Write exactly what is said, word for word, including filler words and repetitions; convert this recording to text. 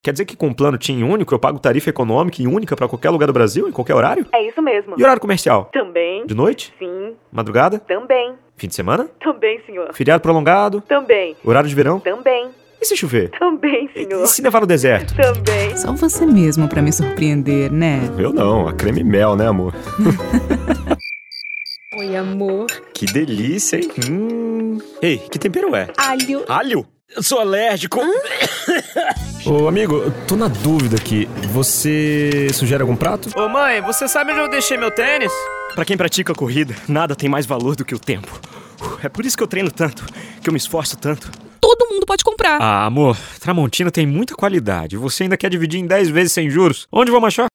Quer dizer que com um plano TIM único eu pago tarifa econômica e única pra qualquer lugar do Brasil, em qualquer horário? É isso mesmo. E horário comercial? Também. De noite? Sim. Madrugada? Também. Fim de semana? Também, senhor. Feriado prolongado? Também. Horário de verão? Também. E se chover? Também, senhor. E se nevar no deserto? Também. Só você mesmo pra me surpreender, né? Eu não, a creme mel, né, amor? Oi, amor. Que delícia, hein? Hum. Ei, que tempero é? Alho. Alho? Eu sou alérgico. Ô, amigo, eu tô na dúvida aqui. Você sugere algum prato? Ô mãe, você sabe onde eu deixei meu tênis? Pra quem pratica corrida, nada tem mais valor do que o tempo. É por isso que eu treino tanto, que eu me esforço tanto. Todo mundo pode comprar. Ah, amor, Tramontina tem muita qualidade. Você ainda quer dividir em dez vezes sem juros? Onde vamos achar?